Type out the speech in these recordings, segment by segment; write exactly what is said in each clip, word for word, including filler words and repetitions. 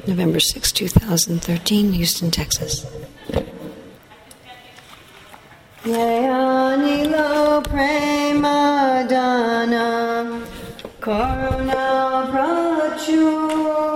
November sixth, two thousand thirteen, Houston, Texas. Leonilo prema dana Karuna prachur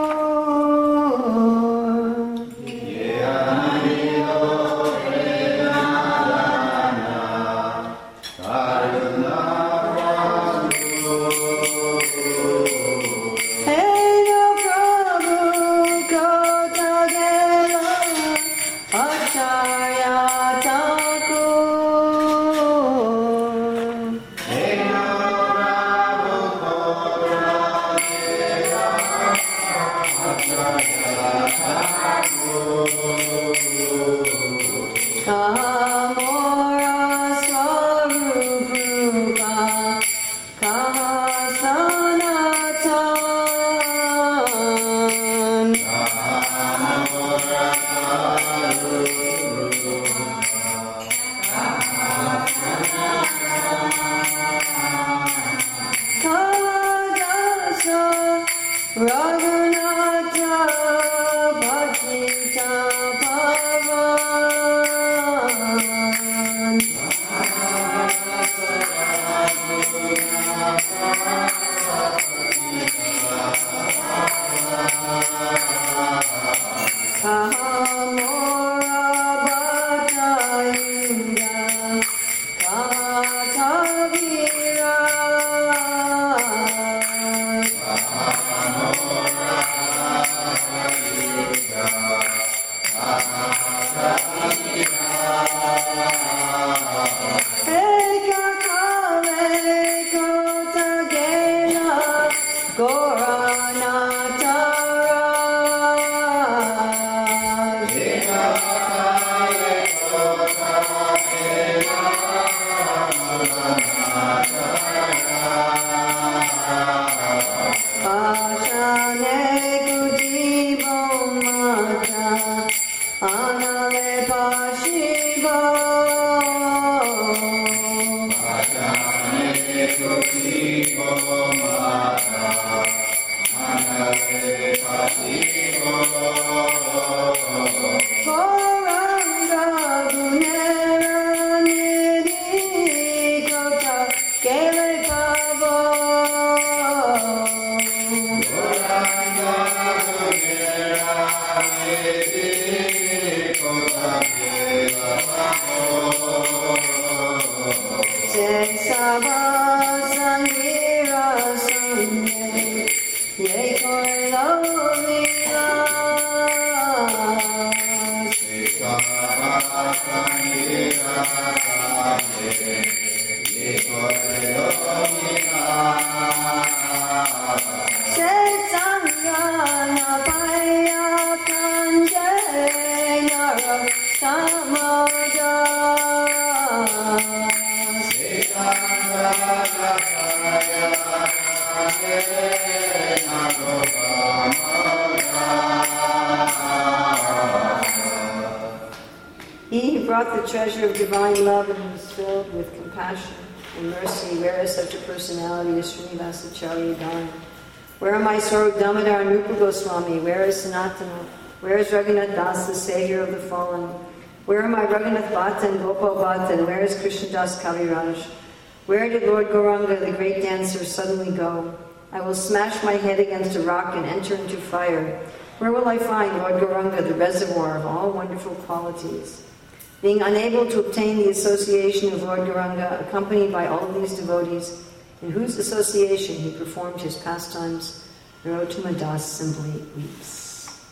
The treasure of divine love and was filled with compassion and mercy. Where is such a personality as Srinivasacharya Dharma? Where am I, Swarup Damodar and Rupa Goswami? Where is Sanatana? Where is Raghunath Das, the savior of the fallen? Where are my Raghunath Bhatta and Gopal Bhatta? And where is Krishnadas Kaviraj? Where did Lord Gauranga, the great dancer, suddenly go? I will smash my head against a rock and enter into fire. Where will I find Lord Gauranga, the reservoir of all wonderful qualities? Being unable to obtain the association of Lord Gauranga, accompanied by all of these devotees, in whose association he performed his pastimes, Narottama Das simply weeps.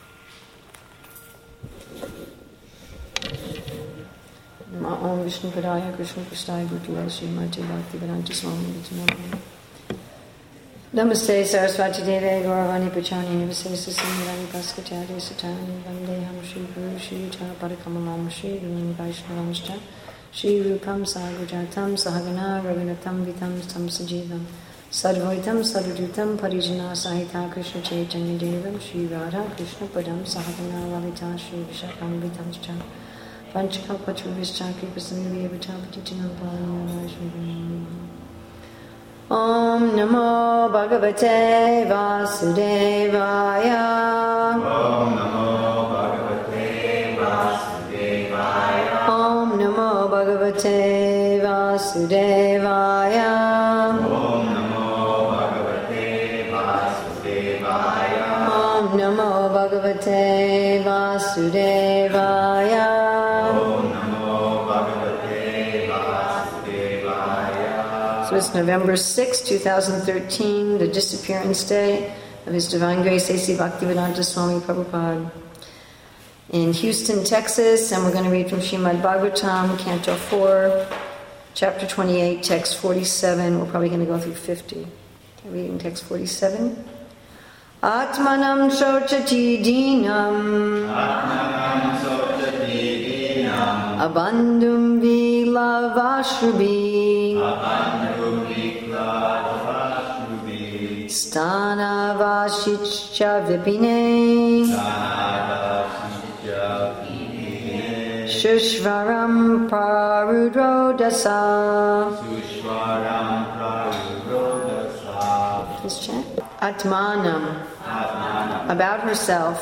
Om Vishnu Padaya Krishna Prasthaya Gurtula Srimati Bhaktivedanta Swami Namo. Namaste Saraswati Deve Gauravani Pachani Nivasesa Sindhani Paskacharya Satani Vandeham Shri Guru Shri Yuta Padakamalam Shri Guru Vaishnavamshta Shri Rupam Sahagujatam Sahagana Raghunatam Vitam Tam Sajivam Sadvaitam Sadhutam Parijana Sahita Krishna Chaitanya Devam Shri Radha Krishna Padam Sahagana Lalita Shri Vishakam Vitamscha Panchakapachuvischa Kripasamivya Vitapatitinam Palanam Om Namo Bhagavate Vasudevaya Vasudevaya. Om Namo Bhagavate Vasudevaya. Om Namo Bhagavate Vasudevaya. Om Namo Bhagavate Vasudevaya. So it's November sixth, twenty thirteen, the disappearance day of His Divine Grace A C Bhaktivedanta Swami Prabhupada in Houston, Texas, and we're going to read from Srimad Bhagavatam, Canto four, Chapter twenty-eight, Text forty-seven. We're probably going to go through fifty. Okay, reading text forty-seven. Atmanam shochati dinam Atmanam Sotati Dinam. Abandum vilavashrubi Abandhu Vikla Vashubi. Stanavashiccha vipine Sanavasya Vine. Shushvaram parudro dasa. Sushvaram Pravurodasa. Please chant. Atmanam, Atmanam. about herself.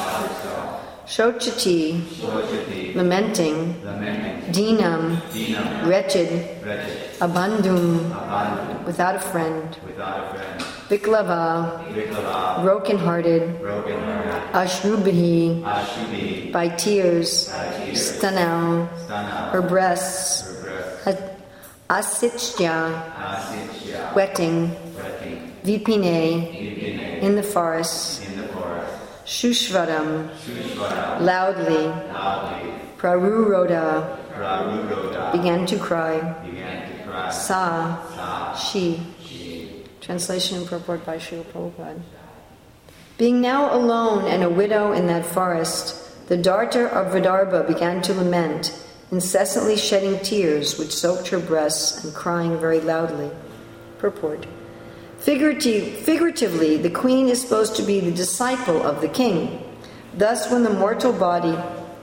Shochati, Shochati. lamenting. Lamenting. Dinam, Dinam. wretched. Wretched. Abandum, Abandoned. without a friend. Without a friend. Viklava, Viklava. broken-hearted. Broken hearted. Ashrubihi, Ashubi. by tears. By tears. Stanau, Stana. her breasts. Her breath. Ha- Asichya, Asitya. wetting. Wetting. Vipine, Vipine. in the forest. In the forest. Shushvaram, Shushvara. loudly. Loudly. Praruroda, Praruroda. began to cry. Began to cry. Sa, Sa. she. She. Translation and purport by Srila Prabhupada. Being now alone and a widow in that forest, the daughter of Vidarbha began to lament, incessantly shedding tears which soaked her breasts and crying very loudly. Purport. Figurative, figuratively, the queen is supposed to be the disciple of the king. Thus, when the mortal body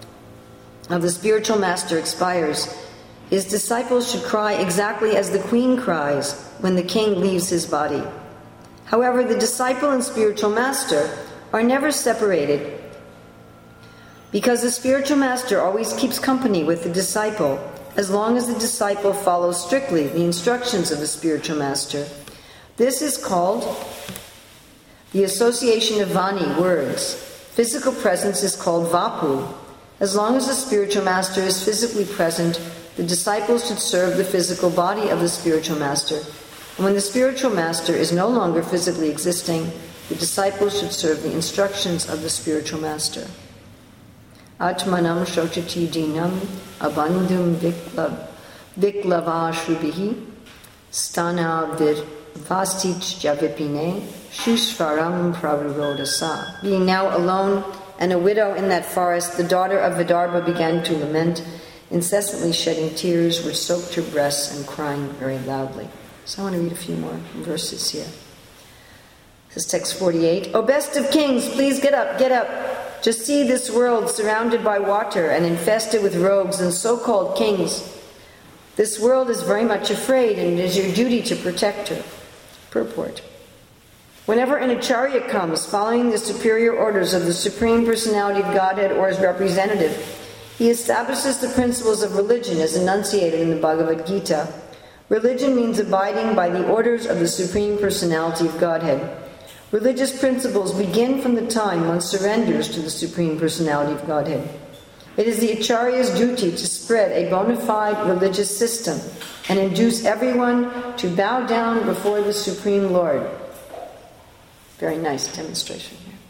of the spiritual master expires, his disciples should cry exactly as the queen cries when the king leaves his body. However, the disciple and spiritual master are never separated because the spiritual master always keeps company with the disciple as long as the disciple follows strictly the instructions of the spiritual master. This is called the association of Vani, words. Physical presence is called Vapu. As long as the spiritual master is physically present, the disciples should serve the physical body of the spiritual master. And when the spiritual master is no longer physically existing, the disciples should serve the instructions of the spiritual master. Atmanam shochati dinam abandum viklava shrubihi stana vir Vastich javipine, shushvaram pravurodasa. Being now alone and a widow in that forest, the daughter of Vidarbha began to lament, incessantly shedding tears which soaked her breasts and crying very loudly. So I want to read a few more verses here. This is text forty-eight. O best of kings, please get up, get up. Just see this world surrounded by water and infested with rogues and so-called kings. This world is very much afraid, and it is your duty to protect her. Purport. Whenever an acharya comes following the superior orders of the Supreme Personality of Godhead or his representative, he establishes the principles of religion as enunciated in the Bhagavad Gita. Religion means abiding by the orders of the Supreme Personality of Godhead. Religious principles begin from the time one surrenders to the Supreme Personality of Godhead. It is the acharya's duty to spread a bona fide religious system and induce everyone to bow down before the Supreme Lord. Very nice demonstration here.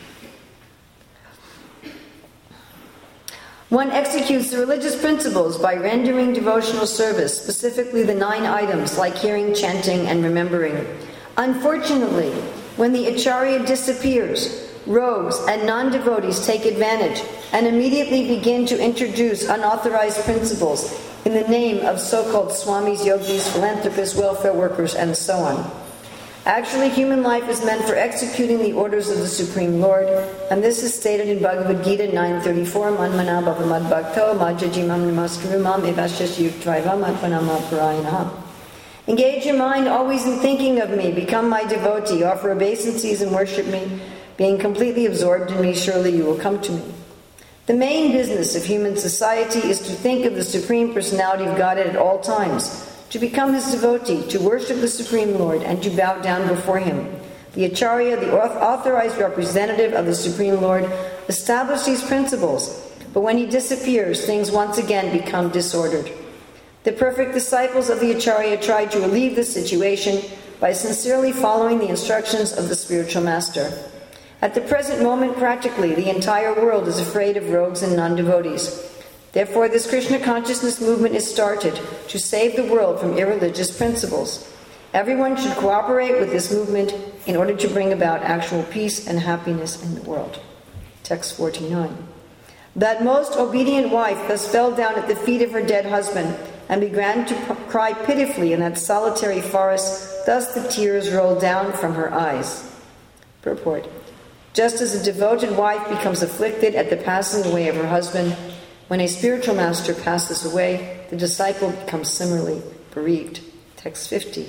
One executes the religious principles by rendering devotional service, specifically the nine items like hearing, chanting, and remembering. Unfortunately, when the acharya disappears, rogues and non-devotees take advantage and immediately begin to introduce unauthorized principles in the name of so-called swamis, yogis, philanthropists, welfare workers, and so on. Actually, human life is meant for executing the orders of the Supreme Lord, and this is stated in Bhagavad Gita nine thirty-four, Manmana bhavamad bhakto majajimam namaskurumam evashyas yuktvaivam atmanama parayana. Engage your mind always in thinking of me, become my devotee, offer obeisances and worship me. Being completely absorbed in me, surely you will come to me. The main business of human society is to think of the Supreme Personality of Godhead at all times, to become his devotee, to worship the Supreme Lord, and to bow down before him. The Acharya, the authorized representative of the Supreme Lord, established these principles, but when he disappears, things once again become disordered. The perfect disciples of the Acharya tried to relieve the situation by sincerely following the instructions of the spiritual master. At the present moment, practically, the entire world is afraid of rogues and non-devotees. Therefore, this Krishna consciousness movement is started to save the world from irreligious principles. Everyone should cooperate with this movement in order to bring about actual peace and happiness in the world. Text forty-nine. That most obedient wife thus fell down at the feet of her dead husband and began to p- cry pitifully in that solitary forest. Thus the tears rolled down from her eyes. Purport. Just as a devoted wife becomes afflicted at the passing away of her husband, when a spiritual master passes away, the disciple becomes similarly bereaved. Text fifty.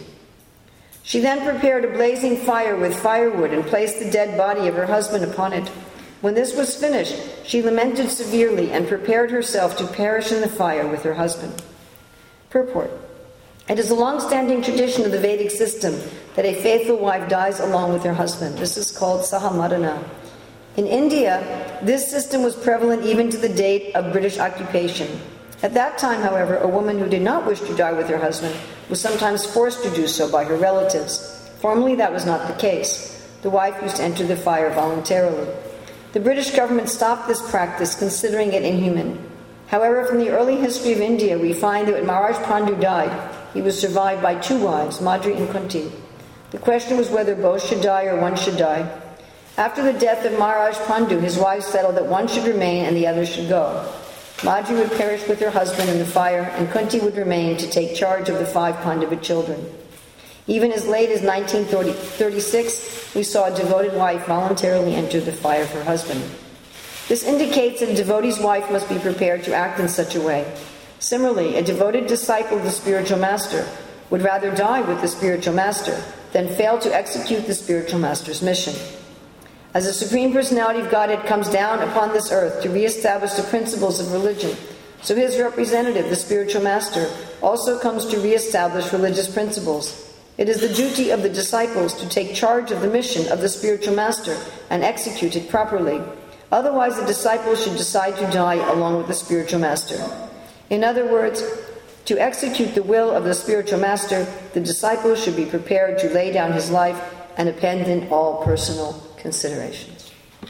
She then prepared a blazing fire with firewood and placed the dead body of her husband upon it. When this was finished, she lamented severely and prepared herself to perish in the fire with her husband. Purport. It is a long-standing tradition of the Vedic system that a faithful wife dies along with her husband. This is called Sahamarana. In India, this system was prevalent even to the date of British occupation. At that time, however, a woman who did not wish to die with her husband was sometimes forced to do so by her relatives. Formerly, that was not the case. The wife used to enter the fire voluntarily. The British government stopped this practice, considering it inhuman. However, from the early history of India, we find that when Maharaj Pandu died, he was survived by two wives, Madri and Kunti. The question was whether both should die or one should die. After the death of Maharaj Pandu, his wives settled that one should remain and the other should go. Madri would perish with her husband in the fire, and Kunti would remain to take charge of the five Pandava children. Even as late as nineteen thirty-six, we saw a devoted wife voluntarily enter the fire of her husband. This indicates that a devotee's wife must be prepared to act in such a way. Similarly, a devoted disciple of the spiritual master would rather die with the spiritual master than fail to execute the spiritual master's mission. As the Supreme Personality of Godhead comes down upon this earth to re-establish the principles of religion, so his representative, the spiritual master, also comes to re-establish religious principles. It is the duty of the disciples to take charge of the mission of the spiritual master and execute it properly. Otherwise, the disciples should decide to die along with the spiritual master. In other words, to execute the will of the spiritual master, the disciple should be prepared to lay down his life and abandon all personal considerations.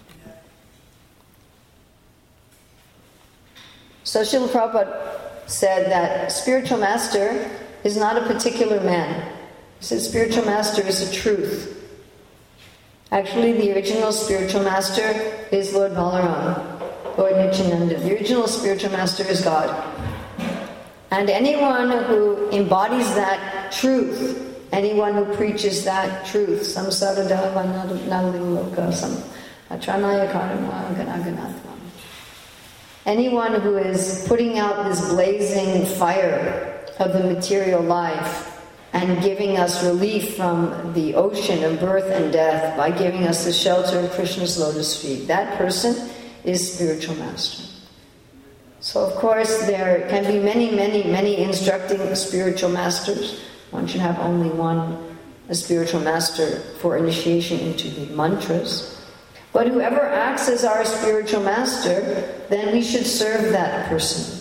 So Srila Prabhupada said that spiritual master is not a particular man. He said spiritual master is a truth. Actually, the original spiritual master is Lord Balaram, Lord Nityananda. The original spiritual master is God. And anyone who embodies that truth, anyone who preaches that truth, samsara naliloka sam atranaya karma ganaganatvam. Anyone who is putting out this blazing fire of the material life and giving us relief from the ocean of birth and death by giving us the shelter of Krishna's lotus feet, that person is spiritual master. So of course there can be many, many, many instructing spiritual masters. One should have only one, a spiritual master for initiation into the mantras. But whoever acts as our spiritual master, then we should serve that person.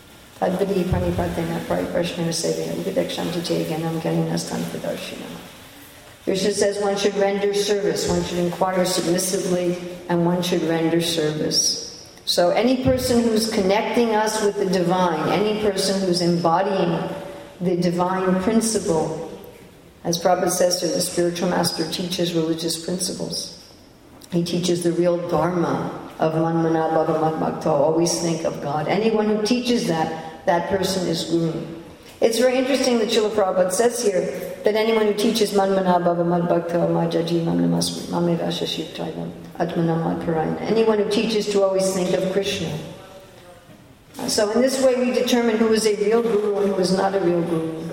Krishna says one should render service, one should inquire submissively, and one should render service. So any person who's connecting us with the divine, any person who's embodying the divine principle, as Prabhupada says here, the spiritual master teaches religious principles. He teaches the real dharma of manmana bhava madbhakta, always think of God. Anyone who teaches that, that person is guru. It's very interesting that Srila Prabhupada says here that anyone who teaches manmana bhava madbhakta majaji mamnivashashiptaivam atmanam adparayana. Anyone who teaches to always think of Krishna. So in this way we determine who is a real guru and who is not a real guru.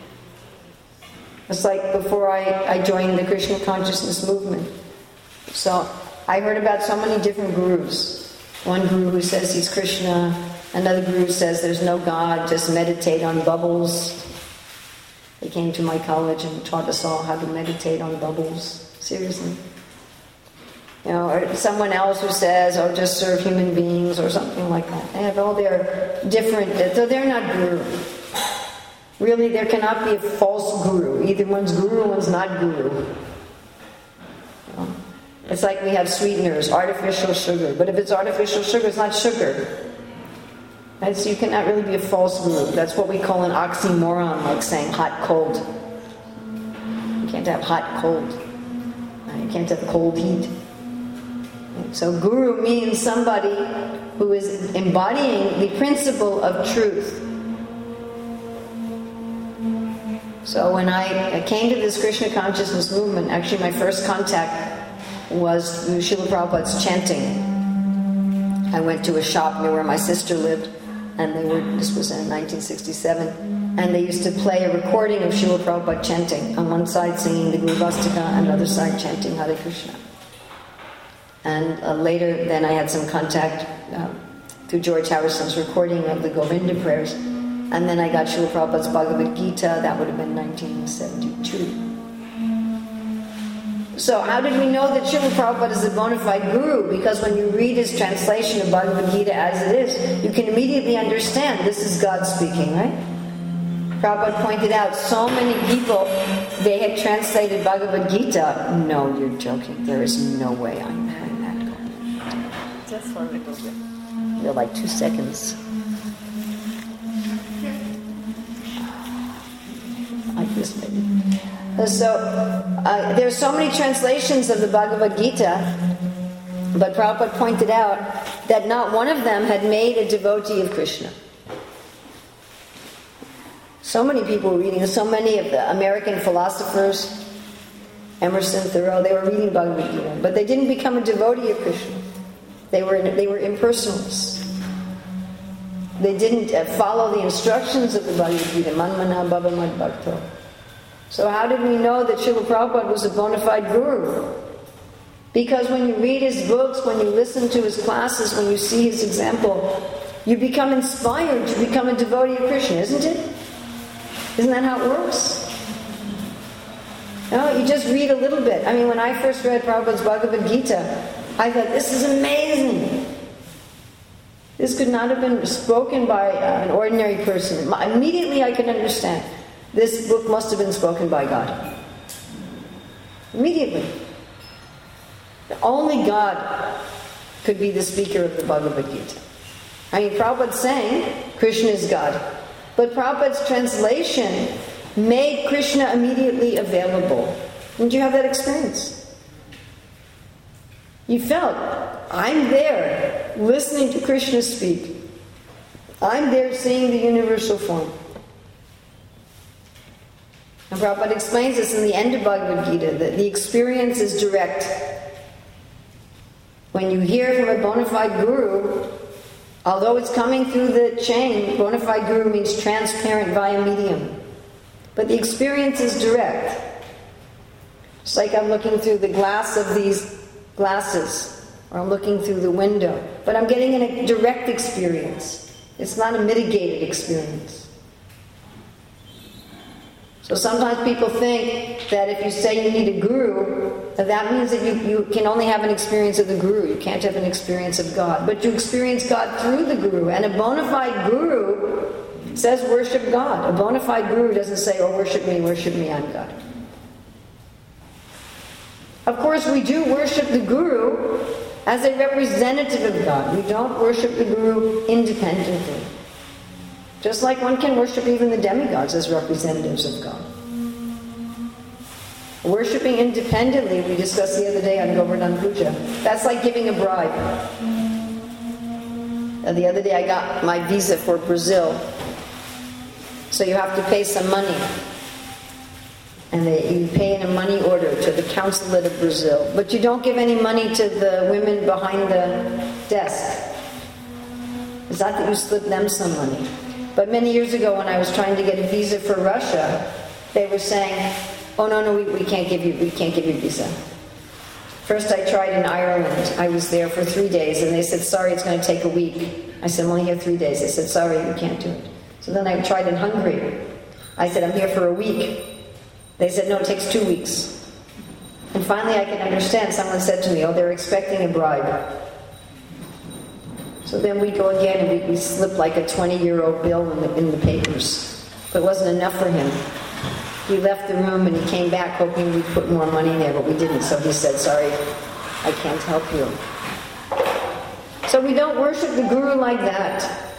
It's like before I, I joined the Krishna consciousness movement. So I heard about so many different gurus. One guru who says he's Krishna, another guru says there's no God, just meditate on bubbles. They came to my college and taught us all how to meditate on bubbles. Seriously. You know, or someone else who says, oh, just serve human beings or something like that. They have all their different, so they're not guru. Really, there cannot be a false guru. Either one's guru or one's not guru. You know? It's like we have sweeteners, artificial sugar. But if it's artificial sugar, it's not sugar. Right? So you cannot really be a false guru. That's what we call an oxymoron, like saying hot, cold. You can't have hot, cold. You can't have cold, heat. So guru means somebody who is embodying the principle of truth. So when I came to this Krishna consciousness movement, actually my first contact was through Srila Prabhupada's chanting. I went to a shop near where my sister lived, and they were, this was in nineteen sixty-seven, and they used to play a recording of Srila Prabhupada chanting, on one side singing the Guru Vastika, and the other side chanting Hare Krishna. And uh, later, then I had some contact uh, through George Harrison's recording of the Govinda prayers. And then I got Srila Prabhupada's Bhagavad Gita, that would have been nineteen seventy-two. So how did we know that Srila Prabhupada is a bona fide guru? Because when you read his translation of Bhagavad Gita as it is, you can immediately understand this is God speaking, right? Prabhupada pointed out so many people, they had translated Bhagavad Gita. No, you're joking. There is no way I'm having that going. Just for a little bit. You're like two seconds. Like this, maybe. So, uh, there are so many translations of the Bhagavad Gita, but Prabhupada pointed out that not one of them had made a devotee of Krishna. So many people were reading, so many of the American philosophers, Emerson, Thoreau, they were reading Bhagavad Gita, but they didn't become a devotee of Krishna. They were they were impersonalists. They didn't uh, follow the instructions of the Bhagavad Gita, Manmana Bhava Mad Bhakto. So how did we know that Srila Prabhupada was a bona fide guru? Because when you read his books, when you listen to his classes, when you see his example, you become inspired to become a devotee of Krishna, isn't it? Isn't that how it works? No, you just read a little bit. I mean, when I first read Prabhupada's Bhagavad Gita, I thought, this is amazing. This could not have been spoken by uh, an ordinary person. Immediately I could understand. This book must have been spoken by God. Immediately. Only God could be the speaker of the Bhagavad Gita. I mean, Prabhupada's saying Krishna is God. But Prabhupada's translation made Krishna immediately available. Didn't you have that experience? You felt, I'm there listening to Krishna speak. I'm there seeing the universal form. And Prabhupada explains this in the end of Bhagavad Gita, that the experience is direct. When you hear from a bona fide guru, although it's coming through the chain, bona fide guru means transparent via medium. But the experience is direct. It's like I'm looking through the glass of these glasses, or I'm looking through the window. But I'm getting a direct experience. It's not a mitigated experience. So sometimes people think that if you say you need a guru, that, that means that you, you can only have an experience of the guru. You can't have an experience of God. But you experience God through the guru. And a bona fide guru says worship God. A bona fide guru doesn't say, oh, worship me, worship me, I'm God. Of course, we do worship the guru as a representative of God. We don't worship the guru independently. Just like one can worship even the demigods as representatives of God. Worshipping independently, we discussed the other day on Govardhan Puja, that's like giving a bribe. Uh, the other day I got my visa for Brazil. So you have to pay some money. And they, you pay in a money order to the consulate of Brazil. But you don't give any money to the women behind the desk. It's not that you slip them some money. But many years ago when I was trying to get a visa for Russia, they were saying, oh no, no, we, we can't give you, we can't give you a visa. First I tried in Ireland. I was there for three days and they said, sorry, it's going to take a week. I said, I'm only here three days. They said, sorry, you can't do it. So then I tried in Hungary. I said, I'm here for a week. They said, no, it takes two weeks. And finally I can understand. Someone said to me, oh, they're expecting a bribe. So then we go again and we, we slip like a twenty-euro bill in the, in the papers. But it wasn't enough for him. He left the room and he came back hoping we'd put more money there, but we didn't. So he said, sorry, I can't help you. So we don't worship the Guru like that.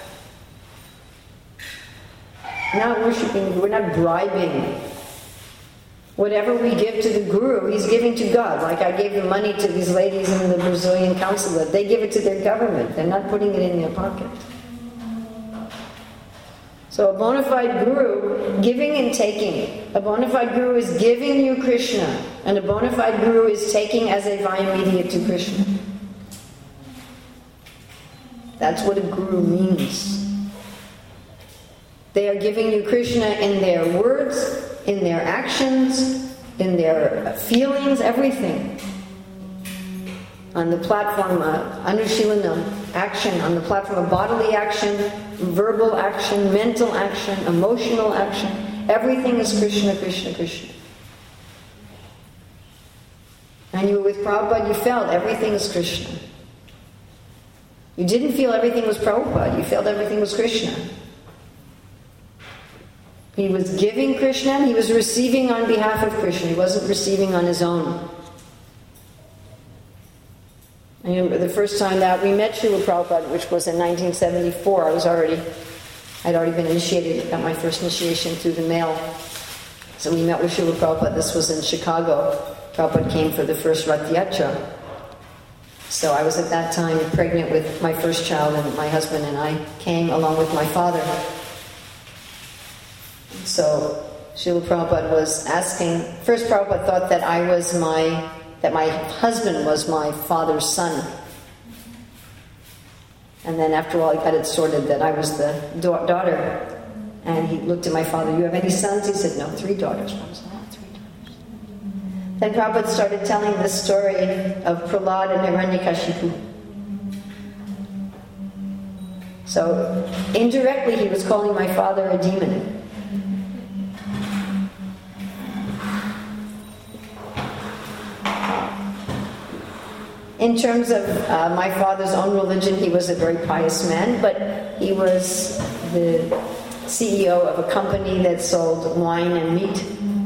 We're not worshiping, we're not bribing. Whatever we give to the Guru, he's giving to God. Like I gave the money to these ladies in the Brazilian consulate. They give it to their government. They're not putting it in their pocket. So a bona fide Guru, giving and taking. A bona fide Guru is giving you Krishna. And a bona fide Guru is taking as a via media to Krishna. That's what a Guru means. They are giving you Krishna in their words, in their actions, in their feelings, everything. On the platform of Anushilanam, action, on the platform of bodily action, verbal action, mental action, emotional action, everything is Krishna, Krishna, Krishna. And you were with Prabhupada, you felt everything is Krishna. You didn't feel everything was Prabhupada, you felt everything was Krishna. He was giving Krishna, and he was receiving on behalf of Krishna. He wasn't receiving on his own. I remember the first time that we met Srila Prabhupada, which was in nineteen seventy-four. I was already, I'd already been initiated, got my first initiation through the mail. So we met with Srila Prabhupada. This was in Chicago. Prabhupada came for the first Rath Yatra. So I was at that time pregnant with my first child, and my husband and I came along with my father. So Srila Prabhupada was asking, first Prabhupada thought that I was my, that my husband was my father's son. And then after all, he got it sorted that I was the da- daughter. And he looked at my father, you have any sons? He said, no, three daughters. I was like, oh, three daughters. Then Prabhupada started telling the story of Prahlad and Hiranyakashipu. So indirectly he was calling my father a demon. In terms of uh, my father's own religion, he was a very pious man, but he was the C E O of a company that sold wine and meat.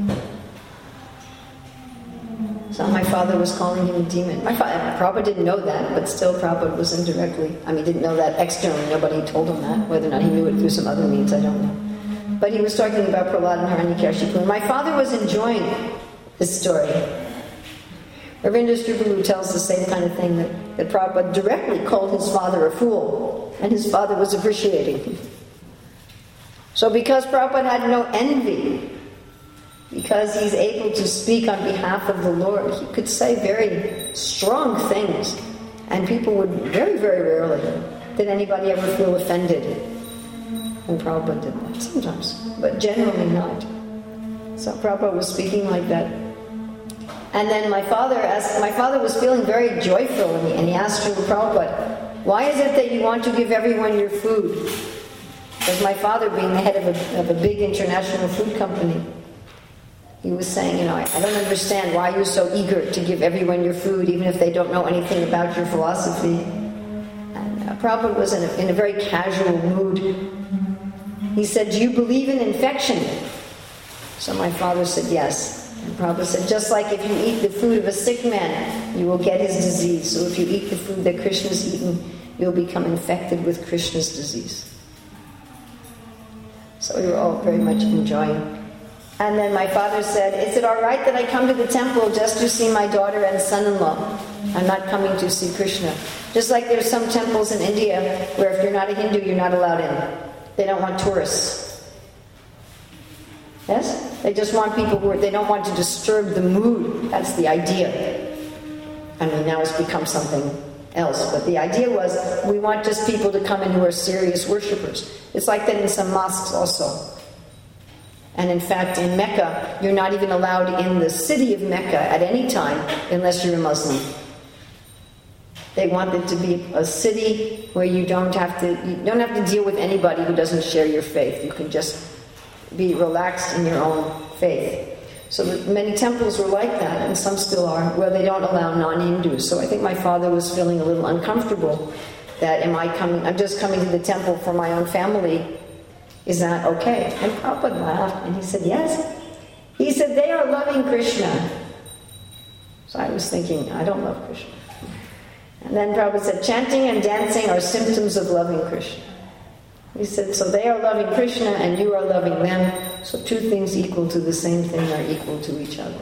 So my father was calling him a demon. My father, Prabhupada didn't know that, but still Prabhupada was indirectly. I mean, he didn't know that externally. Nobody told him that. Whether or not he knew it through some other means, I don't know. But he was talking about Prahlad and Hiranyakashipu. And my father was enjoying this story. Ravindra's Strupalu tells the same kind of thing, that, that Prabhupada directly called his father a fool, and his father was appreciating him. So because Prabhupada had no envy, because he's able to speak on behalf of the Lord, he could say very strong things, and people would very, very rarely did anybody ever feel offended. And Prabhupada did that sometimes, but generally not. So Prabhupada was speaking like that. And then my father asked, my father was feeling very joyful, and he, and he asked Srila Prabhupada, why is it that you want to give everyone your food? Because my father, being the head of a, of a big international food company, he was saying, you know, I, I don't understand why you're so eager to give everyone your food, even if they don't know anything about your philosophy. And uh, Prabhupada was in a, in a very casual mood. He said, do you believe in infection? So my father said, yes. And Prabhupada said, just like if you eat the food of a sick man, you will get his disease. So if you eat the food that Krishna's eaten, you'll become infected with Krishna's disease. So we were all very much enjoying. And then my father said, is it all right that I come to the temple just to see my daughter and son-in-law? I'm not coming to see Krishna. Just like there's some temples in India where if you're not a Hindu, you're not allowed in. They don't want tourists. Yes? They just want people who are, they don't want to disturb the mood. That's the idea. I mean, now it's become something else. But the idea was, we want just people to come in who are serious worshippers. It's like that in some mosques also. And in fact, in Mecca, you're not even allowed in the city of Mecca at any time unless you're a Muslim. They want it to be a city where you don't have to, you don't have to deal with anybody who doesn't share your faith. You can just be relaxed in your own faith. So that many temples were like that, and some still are, where they don't allow non-Hindus. So I think my father was feeling a little uncomfortable that am I coming, I'm just coming to the temple for my own family. Is that okay? And Prabhupada laughed and he said, yes. He said, they are loving Krishna. So I was thinking, I don't love Krishna. And then Prabhupada said, chanting and dancing are symptoms of loving Krishna. He said, so they are loving Krishna and you are loving them, so two things equal to the same thing are equal to each other.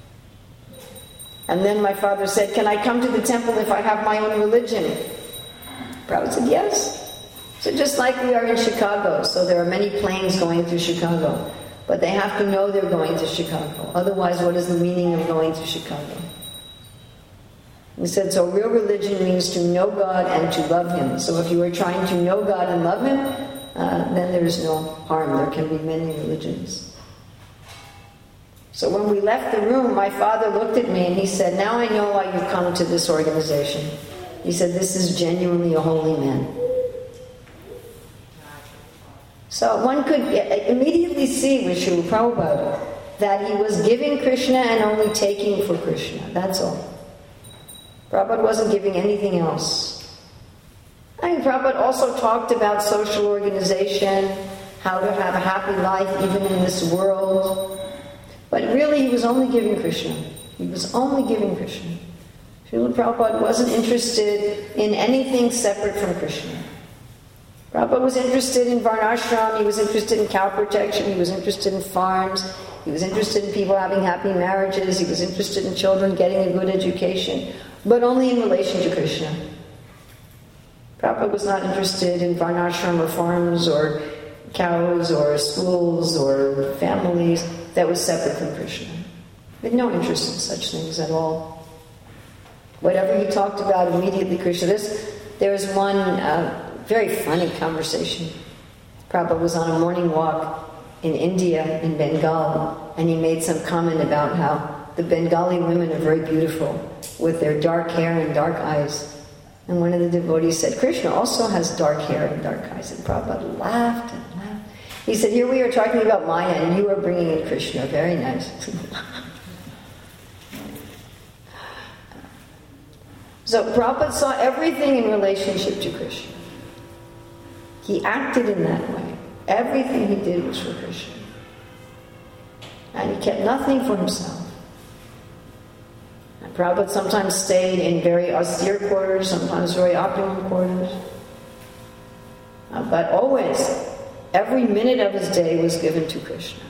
And then my father said, can I come to the temple if I have my own religion? Prabhupada said, yes. So just like we are in Chicago, so there are many planes going through Chicago, but they have to know they're going to Chicago. Otherwise, what is the meaning of going to Chicago? He said, so real religion means to know God and to love Him. So if you are trying to know God and love Him, uh, then there is no harm. There can be many religions. So when we left the room, my father looked at me and he said, now I know why you've come to this organization. He said, this is genuinely a holy man. So one could immediately see with Srila Prabhupada that he was giving Krishna and only taking for Krishna. That's all. Prabhupada wasn't giving anything else. I mean, Prabhupada also talked about social organization, how to have a happy life even in this world. But really, he was only giving Krishna. He was only giving Krishna. Srila Prabhupada wasn't interested in anything separate from Krishna. Prabhupada was interested in varnashram, he was interested in cow protection, he was interested in farms, he was interested in people having happy marriages, he was interested in children getting a good education, but only in relation to Krishna. Prabhupada was not interested in varnashram or farms or cows or schools or families that was separate from Krishna. He had no interest in such things at all. Whatever he talked about, immediately Krishna. This, there was one uh, very funny conversation. Prabhupada was on a morning walk in India, in Bengal, and he made some comment about how the Bengali women are very beautiful with their dark hair and dark eyes. And one of the devotees said, Krishna also has dark hair and dark eyes. And Prabhupada laughed and laughed. He said, here we are talking about Maya and you are bringing in Krishna. Very nice. So Prabhupada saw everything in relationship to Krishna. He acted in that way. Everything he did was for Krishna. And he kept nothing for himself. And Prabhupada sometimes stayed in very austere quarters, sometimes very opulent quarters. Uh, but always, every minute of his day was given to Krishna.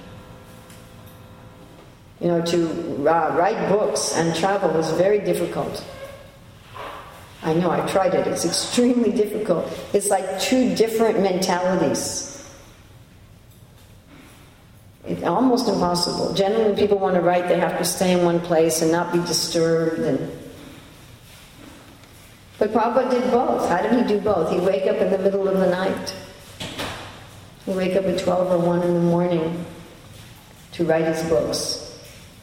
You know, to uh, write books and travel is very difficult. I know, I tried it. It's extremely difficult. It's like two different mentalities. It's almost impossible. Generally, when people want to write, they have to stay in one place and not be disturbed. And But Prabhupada did both. How did he do both? He'd wake up in the middle of the night. He'd wake up at twelve or one in the morning to write his books.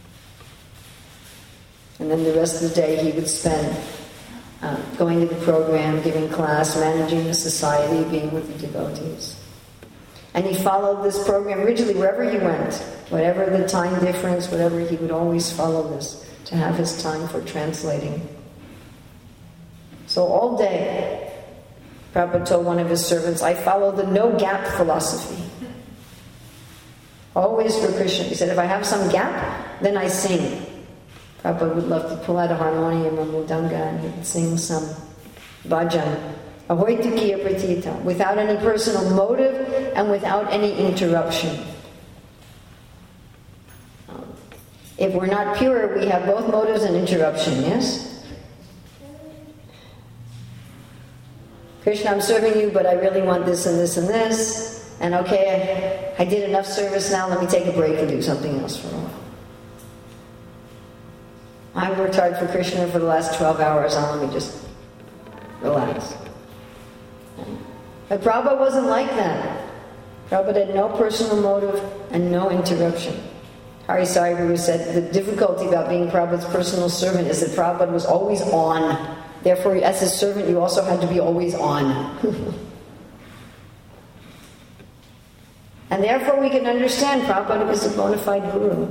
And then the rest of the day he would spend Uh, going to the program, giving class, managing the society, being with the devotees. And he followed this program rigidly wherever he went. Whatever the time difference, whatever, he would always follow this to have his time for translating. So all day, Prabhupada told one of his servants, I follow the no-gap philosophy. Always for Krishna. He said, if I have some gap, then I sing. Prabhupada would love to pull out a harmonium or mridanga and he would sing some bhajan. Ahoitukiya pratita, without any personal motive and without any interruption. Um, if we're not pure, we have both motives and interruption, yes? Krishna, I'm serving you, but I really want this and this and this. And okay, I, I did enough service now, let me take a break and do something else for a while. I worked hard for Krishna for the last twelve hours, now let me just relax. But Prabhupada wasn't like that. Prabhupada had no personal motive and no interruption. Hari Sai Guru said the difficulty about being Prabhupada's personal servant is that Prabhupada was always on. Therefore, as his servant, you also had to be always on. And therefore we can understand Prabhupada was a bona fide guru.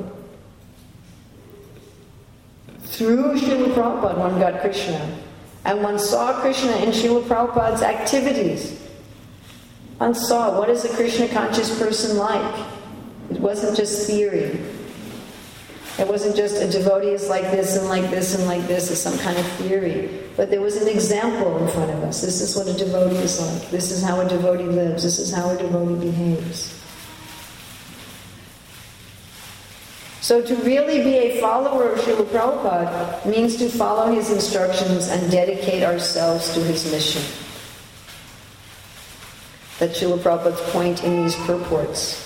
Through Srila Prabhupada one got Krishna. And one saw Krishna in Srila Prabhupada's activities. One saw, what is a Krishna conscious person like? It wasn't just theory. It wasn't just a devotee is like this and like this and like this as some kind of theory. But there was an example in front of us. This is what a devotee is like. This is how a devotee lives. This is how a devotee behaves. So to really be a follower of Srila Prabhupada means to follow his instructions and dedicate ourselves to his mission. That's Srila Prabhupada's point in these purports.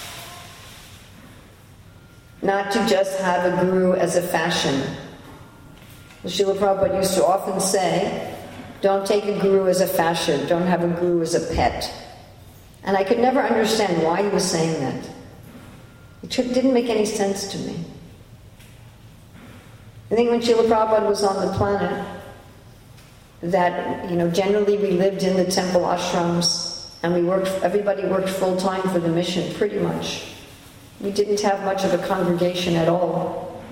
Not to just have a guru as a fashion. Srila Prabhupada used to often say, don't take a guru as a fashion, don't have a guru as a pet. And I could never understand why he was saying that. It didn't make any sense to me. I think when Srila Prabhupada was on the planet, that, you know, generally we lived in the temple ashrams, and we worked, everybody worked full time for the mission, pretty much. We didn't have much of a congregation at all.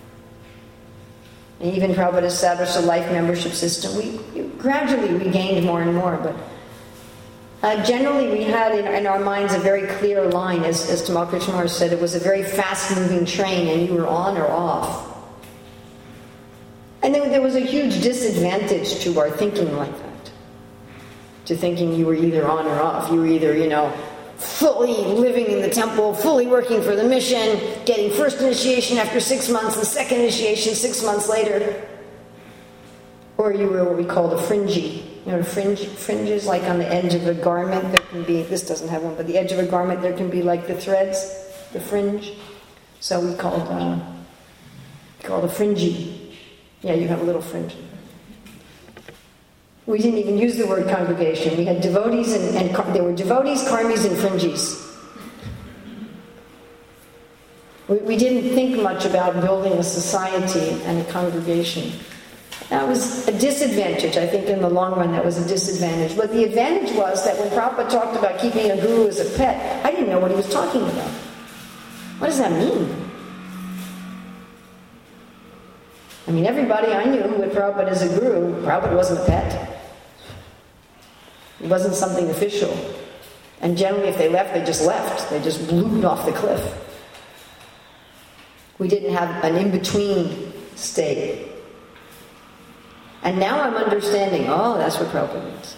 And even Prabhupada established a life membership system. We gradually we gained more and more, but uh, generally we had in, in our minds a very clear line, as, as Tamal Krishna Maharaj said, it was a very fast-moving train, and you were on or off. And then there was a huge disadvantage to our thinking like that. To thinking you were either on or off. You were either, you know, fully living in the temple, fully working for the mission, getting first initiation after six months and second initiation six months later. Or you were what we call the fringy. You know, fringe, fringes like on the edge of a garment, there can be, this doesn't have one, but the edge of a garment there can be like the threads, the fringe. So we called, uh, called a fringy. Yeah, you have a little fringe. We didn't even use the word congregation. We had devotees and, and there were devotees, karmis, and fringies. We, we didn't think much about building a society and a congregation. That was a disadvantage. I think in the long run that was a disadvantage. But the advantage was that when Prabhupada talked about keeping a guru as a pet, I didn't know what he was talking about. What does that mean? I mean, everybody I knew who had Prabhupada as a guru, Prabhupada wasn't a pet. It wasn't something official. And generally if they left, they just left. They just blew off the cliff. We didn't have an in-between state. And now I'm understanding, oh, that's what Prabhupada means.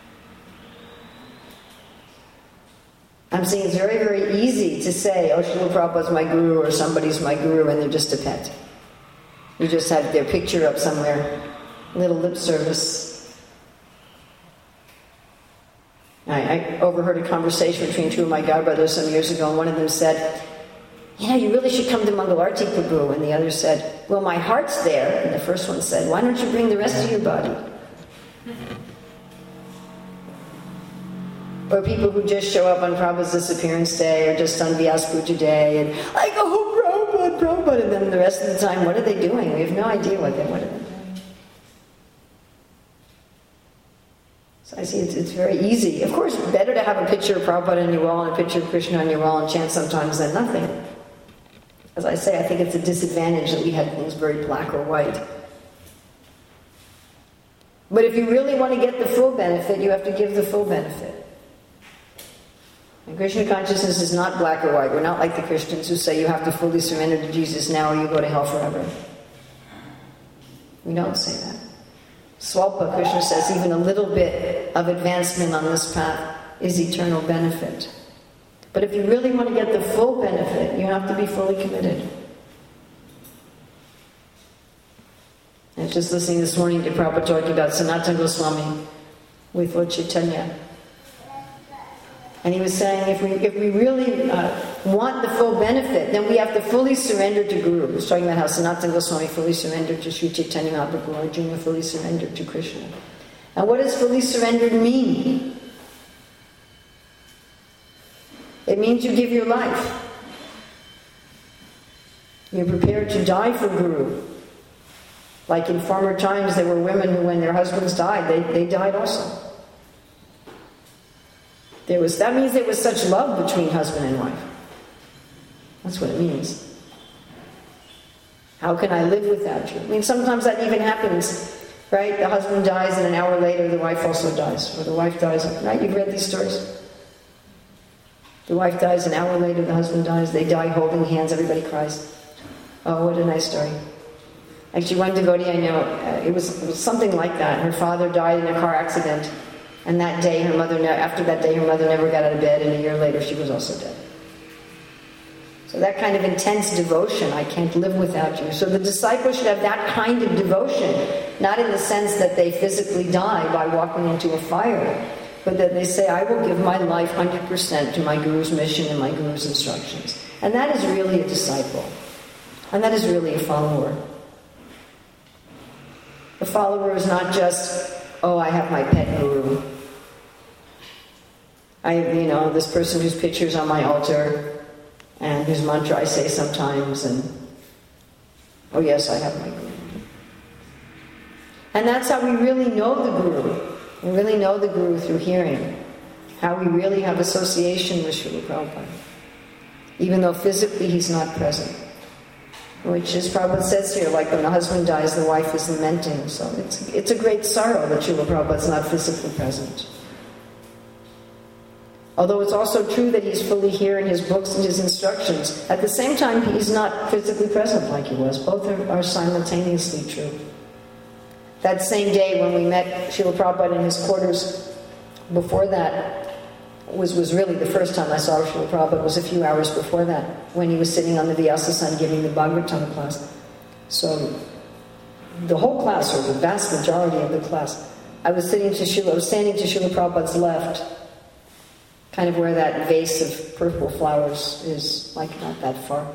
I'm saying it's very, very easy to say, oh, Srila Prabhupada's my guru or somebody's my guru and they're just a pet. You just have their picture up somewhere, little lip service. I, I overheard a conversation between two of my godbrothers some years ago, and one of them said, yeah, you really should come to Mangalarti, Prabhu. And the other said, well, my heart's there. And the first one said, why don't you bring the rest of your body? Or people who just show up on Prabhupada's disappearance day or just on Vyas Puja day and I go, oh, Prabhupada, Prabhupada. And then the rest of the time, what are they doing? We have no idea what, they, what are they doing. So I see it's, it's very easy. Of course, better to have a picture of Prabhupada on your wall and a picture of Krishna on your wall and chant sometimes than nothing. As I say, I think it's a disadvantage that we had things very black or white. But if you really want to get the full benefit, you have to give the full benefit. And Krishna consciousness is not black or white. We're not like the Christians who say you have to fully surrender to Jesus now or you go to hell forever. We don't say that. Swalpa, Krishna says, even a little bit of advancement on this path is eternal benefit. But if you really want to get the full benefit, you have to be fully committed. I was just listening this morning to Prabhupada talking about Sanatana Goswami with Lord Chaitanya. And he was saying if we if we really uh, want the full benefit, then we have to fully surrender to Guru. He was talking about how Sanatana Goswami fully surrendered to Sri Chaitanya Mahaprabhu, Arjuna fully surrendered to Krishna. And what does fully surrendered mean? It means you give your life. You're prepared to die for Guru. Like in former times, there were women who, when their husbands died, they, they died also. There was, that means there was such love between husband and wife. That's what it means. How can I live without you? I mean, sometimes that even happens, right? The husband dies and an hour later the wife also dies. Or the wife dies, right? You've read these stories. The wife dies, an hour later the husband dies. They die holding hands, everybody cries. Oh, what a nice story. Actually, one devotee I know, uh, it, was, it was something like that. Her father died in a car accident. And that day, her mother, after that day, her mother never got out of bed, and a year later she was also dead. So that kind of intense devotion, I can't live without you. So the disciples should have that kind of devotion, not in the sense that they physically die by walking into a fire, but that they say, I will give my life one hundred percent to my Guru's mission and my Guru's instructions. And that is really a disciple. And that is really a follower. The follower is not just, oh, I have my pet Guru. I have, you know, this person whose picture's on my altar and whose mantra I say sometimes, and oh yes, I have my Guru. And that's how we really know the Guru. We really know the Guru through hearing. How we really have association with Srila Prabhupada. Even though physically he's not present. Which, as Prabhupada says here, like when the husband dies, the wife is lamenting. So it's, it's a great sorrow that Srila Prabhupada's not physically present. Although it's also true that he's fully here in his books and his instructions, at the same time he's not physically present like he was. Both are, are simultaneously true. That same day when we met Srila Prabhupada in his quarters, before that, was, was really the first time I saw Srila Prabhupada, was a few hours before that, when he was sitting on the Vyasa-san giving the Bhagavatam class. So, the whole class, or the vast majority of the class, I was sitting to Srila, I was standing to Srila Prabhupada's left, kind of where that vase of purple flowers is, like not that far.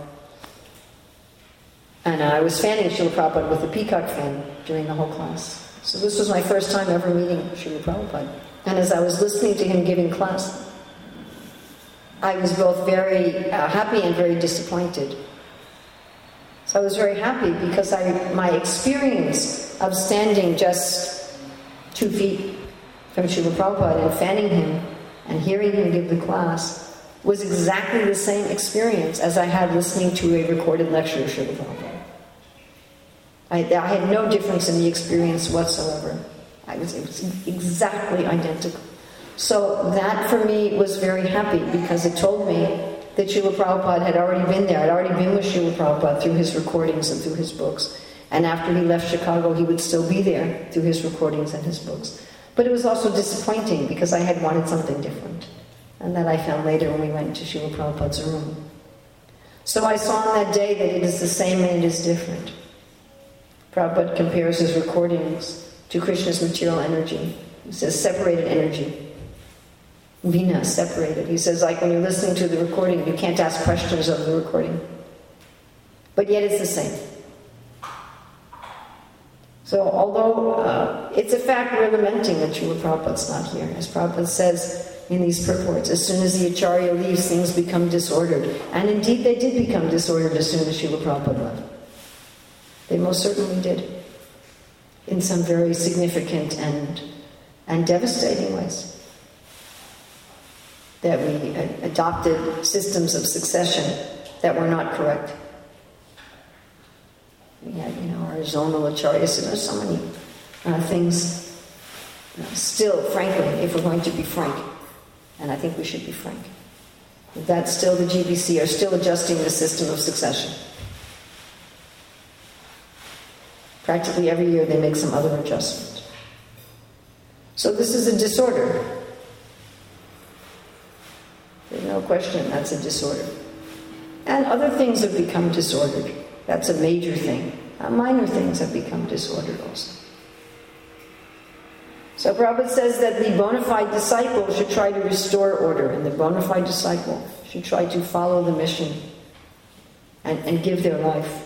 And uh, I was fanning Srila Prabhupada with a peacock fan during the whole class. So this was my first time ever meeting Srila Prabhupada. And as I was listening to him giving class, I was both very uh, happy and very disappointed. So I was very happy because I, my experience of standing just two feet from Srila Prabhupada and fanning him and hearing him give the class was exactly the same experience as I had listening to a recorded lecture of Srila Prabhupada. I, I had no difference in the experience whatsoever. I was, it was exactly identical. So that for me was very happy because it told me that Srila Prabhupada had already been there. I'd already been with Srila Prabhupada through his recordings and through his books. And after he left Chicago, he would still be there through his recordings and his books. But it was also disappointing because I had wanted something different. And that I found later when we went to Srila Prabhupada's room. So I saw on that day that it is the same and it is different. Prabhupada compares his recordings to Krishna's material energy. He says separated energy. Vina, separated. He says, like when you're listening to the recording, you can't ask questions of the recording. But yet it's the same. So although uh, it's a fact we're lamenting that Srila Prabhupada's not here. As Prabhupada says in these purports, as soon as the Acharya leaves, things become disordered. And indeed they did become disordered as soon as Srila Prabhupada left. They most certainly did. In some very significant and, and devastating ways. That we adopted systems of succession that were not correct. We had, you know, our zonal acharyas, and there's so many uh, things. You know, still, frankly, if we're going to be frank, and I think we should be frank, that still the G B C are still adjusting the system of succession. Practically every year they make some other adjustment. So this is a disorder. There's no question that's a disorder. And other things have become disordered. That's a major thing. Uh, minor things have become disordered also. So Prabhupada says that the bona fide disciple should try to restore order, and the bona fide disciple should try to follow the mission and, and give their life.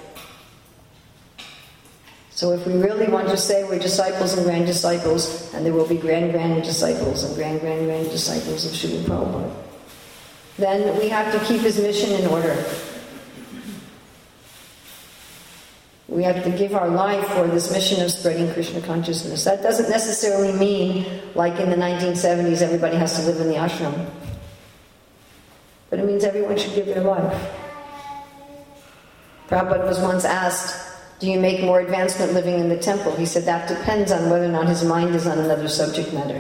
So if we really want to say we're disciples and grand disciples, and there will be grand grand disciples and grand grand grand disciples of Srila Prabhupada, then we have to keep his mission in order. We have to give our life for this mission of spreading Krishna consciousness. That doesn't necessarily mean, like in the nineteen seventies, everybody has to live in the ashram. But it means everyone should give their life. Prabhupada was once asked, do you make more advancement living in the temple? He said that depends on whether or not his mind is on another subject matter.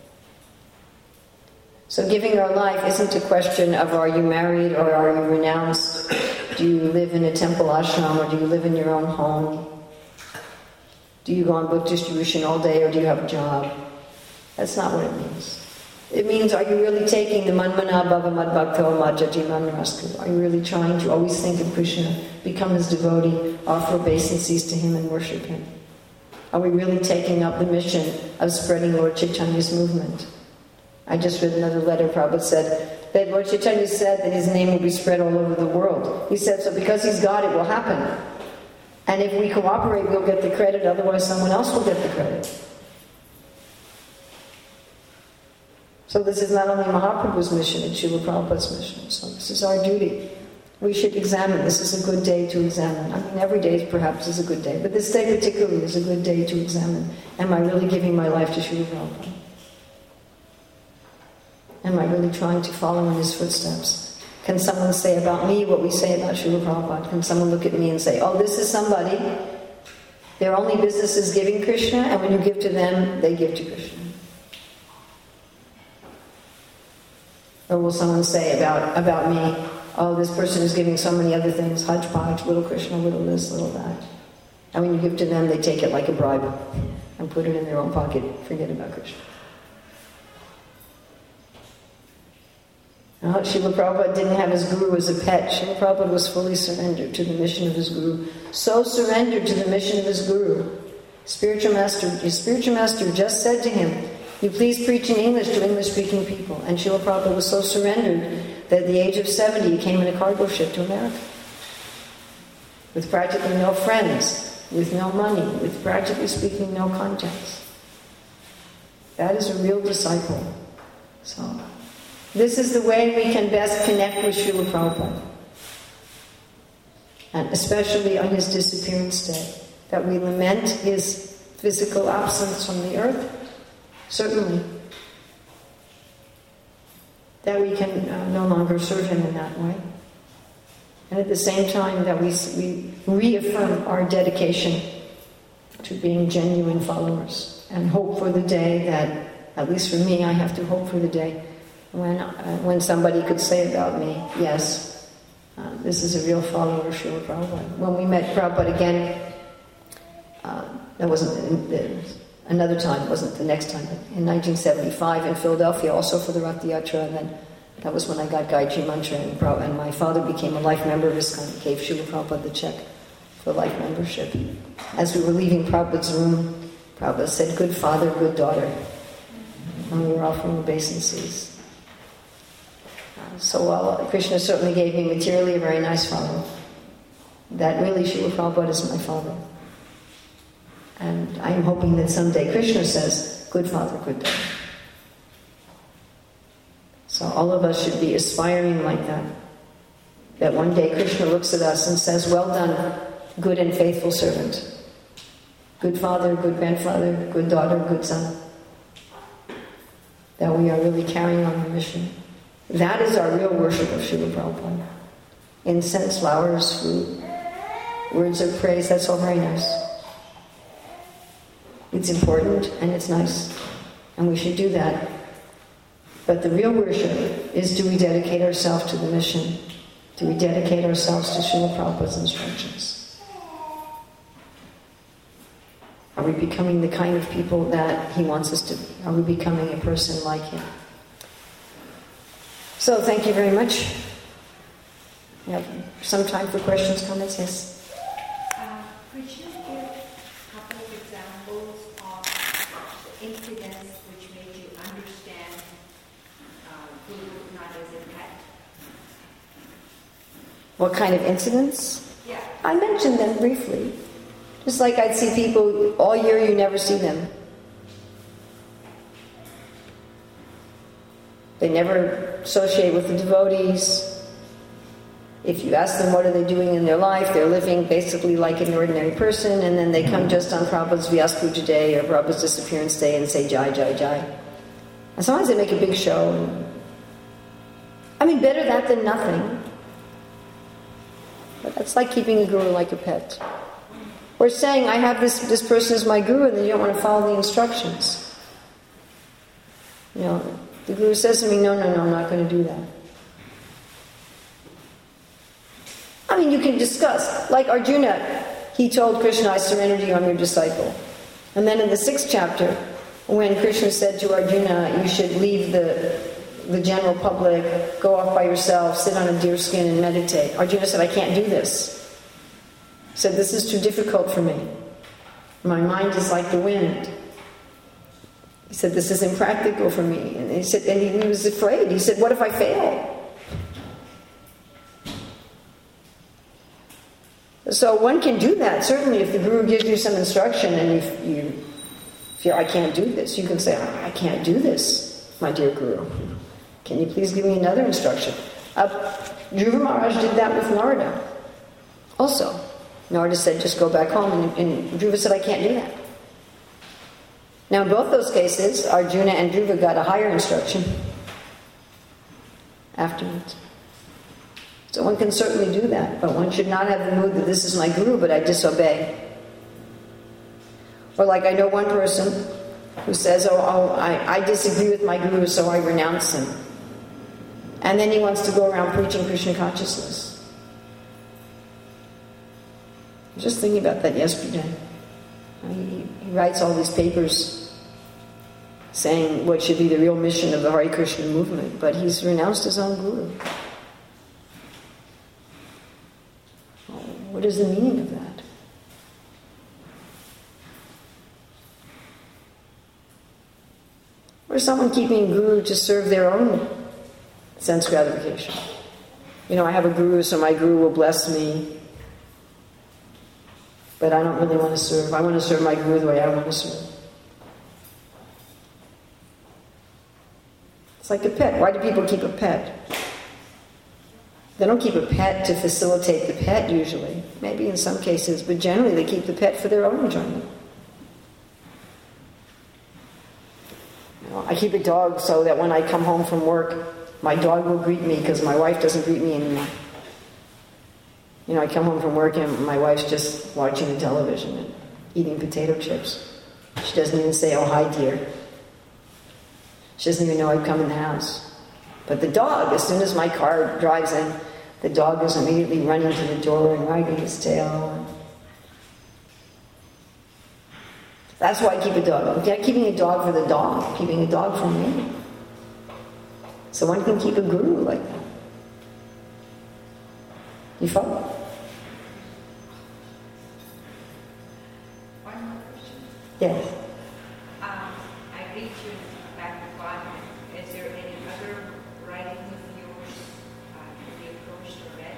So giving our life isn't a question of are you married or are you renounced? Do you live in a temple ashram or do you live in your own home? Do you go on book distribution all day or do you have a job? That's not what it means. It means, are you really taking the Manmana Bhava Madbhakto Madhyaji Manrasku? Are you really trying to always think of Krishna, become his devotee, offer obeisances to him and worship him? Are we really taking up the mission of spreading Lord Chaitanya's movement? I just read another letter. Prabhupada said that Lord Chaitanya said that his name will be spread all over the world. He said, so because he's God, it will happen. And if we cooperate, we'll get the credit, otherwise someone else will get the credit. So this is not only Mahaprabhu's mission, it's Srila Prabhupada's mission. So this is our duty. We should examine. This is a good day to examine. I mean, every day perhaps is a good day, but this day particularly is a good day to examine. Am I really giving my life to Srila Prabhupada? Am I really trying to follow in his footsteps? Can someone say about me what we say about Srila Prabhupada? Can someone look at me and say, oh, this is somebody, their only business is giving Krishna, and when you give to them, they give to Krishna? Or will someone say about, about me, oh, this person is giving so many other things, hodgepodge, little Krishna, little this, little that. And when you give to them, they take it like a bribe and put it in their own pocket, forget about Krishna. No, Srila Prabhupada didn't have his guru as a pet. Srila Prabhupada was fully surrendered to the mission of his guru. So surrendered to the mission of his guru. Spiritual master, his spiritual master just said to him, you please preach in English to English-speaking people. And Srila Prabhupada was so surrendered that at the age of seventy he came in a cargo ship to America. With practically no friends, with no money, with practically speaking no contacts. That is a real disciple. So, this is the way we can best connect with Srila Prabhupada. And especially on his disappearance day. That we lament his physical absence from the earth. Certainly. That we can uh, no longer serve him in that way. And at the same time that we, we reaffirm our dedication to being genuine followers. And hope for the day that, at least for me, I have to hope for the day when uh, when somebody could say about me, yes, uh, this is a real follower of Srila Prabhupada. When we met Prabhupada again, uh, that wasn't the, another time, it wasn't the next time, but in nineteen seventy-five in Philadelphia, also for the Rath Yatra, and then that was when I got Gayatri Mantra, and, Prabhupada, and my father became a life member of ISKCON, gave Srila Prabhupada the check for life membership. As we were leaving Prabhupada's room, Prabhupada said, good father, good daughter, and we were offering obeisances. So while Krishna certainly gave me materially a very nice father, that really Srila Prabhupada is my father. And I'm hoping that someday Krishna says, good father, good daughter. So all of us should be aspiring like that. That one day Krishna looks at us and says, well done, good and faithful servant. Good father, good grandfather, good daughter, good son. That we are really carrying on the mission. That is our real worship of Srila Prabhupada. Incense, flowers, fruit, words of praise, that's all very nice. It's important and it's nice. And we should do that. But the real worship is, do we dedicate ourselves to the mission? Do we dedicate ourselves to Srila Prabhupada's instructions? Are we becoming the kind of people that he wants us to be? Are we becoming a person like him? So, thank you very much. We have some time for questions, comments, yes? Uh, could you give a couple of examples of the incidents which made you understand uh, Guru not as a pet? What kind of incidents? Yeah. I mentioned them briefly. Just like I'd see people all year, you never see them. They never associate with the devotees. If you ask them what are they doing in their life, they're living basically like an ordinary person, and then they come just on Prabhupada's Vyas Puja Day or Prabhupada's Disappearance Day and say Jai, Jai, Jai. And sometimes they make a big show. And, I mean, better that than nothing. But that's like keeping a guru like a pet. Or saying, I have this, this person as my guru, and then you don't want to follow the instructions. You know, the guru says to me, no, no, no, I'm not going to do that. I mean, you can discuss. Like Arjuna, he told Krishna, I surrender to you, I'm your disciple. And then in the sixth chapter, when Krishna said to Arjuna, you should leave the, the general public, go off by yourself, sit on a deerskin and meditate. Arjuna said, I can't do this. He said, this is too difficult for me. My mind is like the wind. He said, this is impractical for me. And he said, and he, he was afraid. He said, what if I fail? So one can do that. Certainly if the guru gives you some instruction and if you feel, I can't do this, you can say, I can't do this, my dear guru. Can you please give me another instruction? Uh, Dhruva Maharaj did that with Narada. Also, Narada said, just go back home, and, and Dhruva said, I can't do that. Now in both those cases, Arjuna and Dhruva got a higher instruction afterwards. So one can certainly do that, but one should not have the mood that this is my guru, but I disobey. Or like I know one person who says, oh, oh I, I disagree with my guru, so I renounce him. And then he wants to go around preaching Krishna consciousness. I was just thinking about that yesterday. He, he writes all these papers saying what should be the real mission of the Hare Krishna movement, but he's renounced his own guru. What is the meaning of that? Or someone keeping guru to serve their own sense gratification. You know, I have a guru, so my guru will bless me. But I don't really want to serve. I want to serve my guru the way I want to serve. It's like a pet. Why do people keep a pet? They don't keep a pet to facilitate the pet usually. Maybe in some cases, but generally they keep the pet for their own enjoyment. You know, I keep a dog so that when I come home from work, my dog will greet me because my wife doesn't greet me anymore. You know, I come home from work and my wife's just watching the television and eating potato chips. She doesn't even say, oh, hi, dear. She doesn't even know I've come in the house. But the dog, as soon as my car drives in, the dog is immediately running to the door and wagging his tail. That's why I keep a dog. I'm not keeping a dog for the dog, I'm keeping a dog for me. So one can keep a guru like that. You follow? One more question. Yes. Um, I read you back to God. Is there any other writings of yours uh, to be approached or read?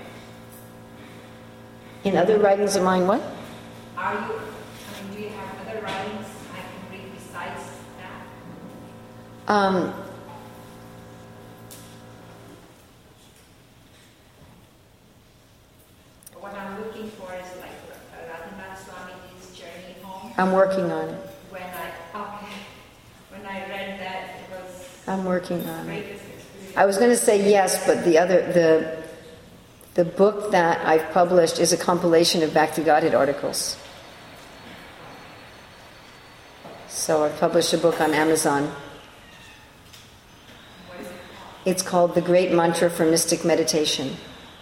In other writings of mine, what? Are you, I mean, do you have other writings I can read besides that? Um, What I'm looking for is like Radhanath Swami's Journey Home. I'm working on it. When I, okay, when I read that, it was I'm working on it. greatest experience. I was going to say yes, but the other, the the book that I've published is a compilation of Back to Godhead articles. So I've published a book on Amazon. What is it called? It's called The Great Mantra for Mystic Meditation.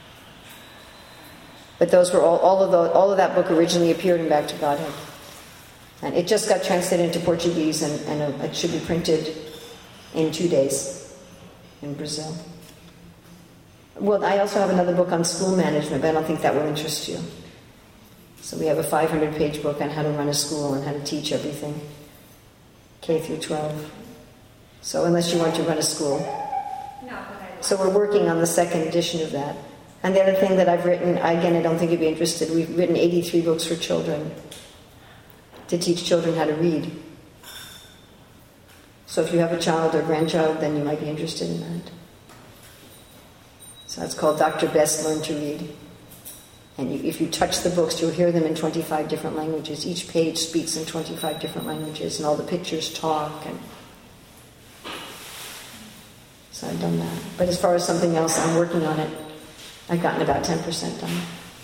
But those were all, all of the, all of that book originally appeared in Back to Godhead. And it just got translated into Portuguese and, and it should be printed in two days in Brazil. Well, I also have another book on school management, but I don't think that will interest you. So we have a five hundred page book on how to run a school and how to teach everything, K through twelve. So unless you want to run a school. No, but I So we're working on the second edition of that. And the other thing that I've written, again, I don't think you'd be interested, we've written eighty-three books for children to teach children how to read. So if you have a child or grandchild, then you might be interested in that. So it's called Doctor Best Learn to Read. And you, if you touch the books, you'll hear them in twenty-five different languages. Each page speaks in twenty-five different languages, and all the pictures talk. And so I've done that. But as far as something else, I'm working on it. I've gotten about ten percent done.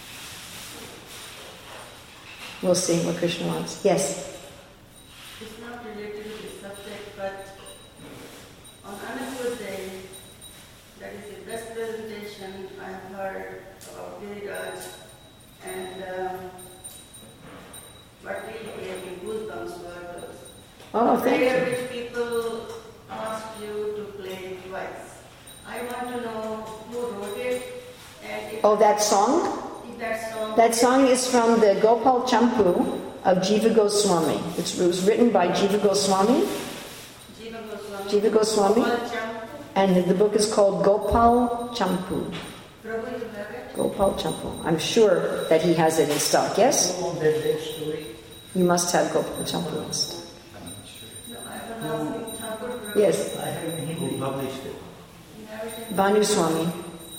We'll see what Krishna wants. Yes? It's not related to the subject, but on Anupur Day, that is the best presentation I heard about Giriraj, and um, what really gave me goosebumps were those Oh, thank prayer you. which people ask you to play twice. I want to know who wrote it, and if Oh, that song? if that song. That song is from the Gopal Champu of Jiva Goswami. It's, it was written by Jiva Goswami, Jiva Goswami. Jiva Goswami. Gopal Champu. and the book is called Gopal Champu. Prabhu, you have it? Gopal Champu. I'm sure that he has it in stock, yes? You must have Gopal Champu in stock. No, I was asking Thakur Prabhu. Yes, Who published it? You have it in- Bhanu Swami.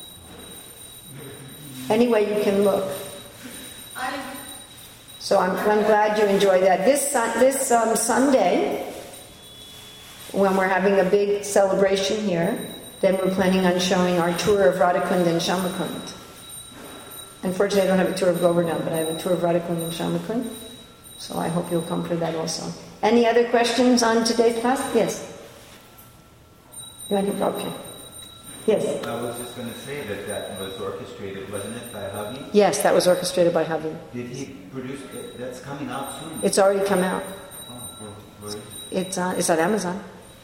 Anyway, you can look. I So I'm, I'm glad you enjoy that. This sun, this um, Sunday, when we're having a big celebration here, then we're planning on showing our tour of Radhakund and Shamakund. Unfortunately, I don't have a tour of Govardhan, but I have a tour of Radhakund and Shamakund. So I hope you'll come for that also. Any other questions on today's class? Yes. You want to talk to? Yes. I was just going to say that that was orchestrated, wasn't it, by Havi? Yes, that was orchestrated by Havi. Did he produce it? That's coming out soon. It's already come out. Oh, where, where is it? It's uh, it's on Amazon.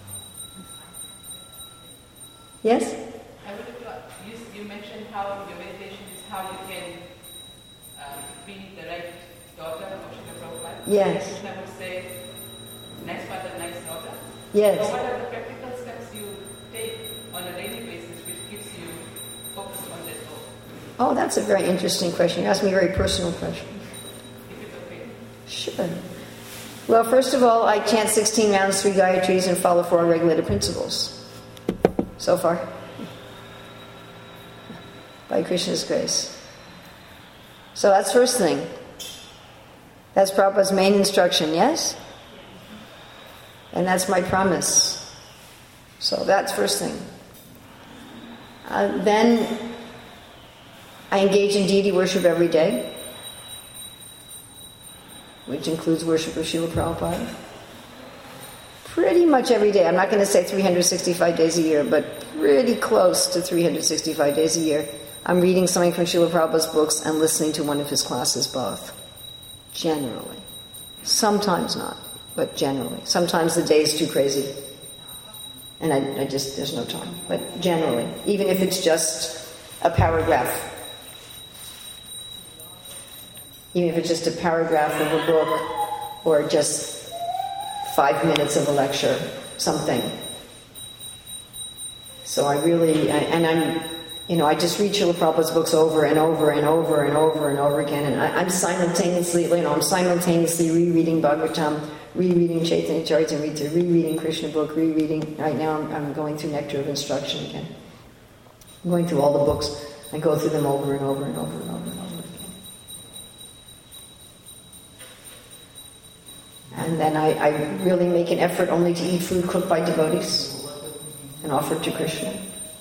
Yes? I would have thought, you, you mentioned how your meditation is how you can um, be the right daughter of Srila Prabhupada. Yes. Krishna would say, nice mother, nice daughter. Yes. So what are the practical steps you take on a daily basis which keeps you focused on that goal? Oh, that's a very interesting question. You asked me a very personal question. If it's okay. Sure. Well, first of all, I chant sixteen rounds, three Gayatris, and follow four regulated principles. So far. By Krishna's grace. So that's first thing. That's Prabhupada's main instruction, yes? And that's my promise. So that's first thing. Uh, then I engage in deity worship every day, which includes worship of Srila Prabhupada. Pretty much every day. I'm not going to say three hundred sixty-five days a year, but pretty close to three hundred sixty-five days a year. I'm reading something from Srila Prabhupada's books and listening to one of his classes both. Generally. Sometimes not, but generally. Sometimes the day is too crazy. And I, I just, there's no time. But generally, even if it's just a paragraph. Even if it's just a paragraph of a book or just five minutes of a lecture, something. So I really, I, and I'm, you know, I just read Srila Prabhupada's books over and over and over and over and over again, and I, I'm simultaneously, you know, I'm simultaneously rereading Bhagavatam, rereading Chaitanya Charitamrita, rereading Krishna book, rereading, right now I'm, I'm going through Nectar of Instruction again. I'm going through all the books. I go through them over and over and over and over and over again. And then I, I really make an effort only to eat food cooked by devotees and offered to Krishna.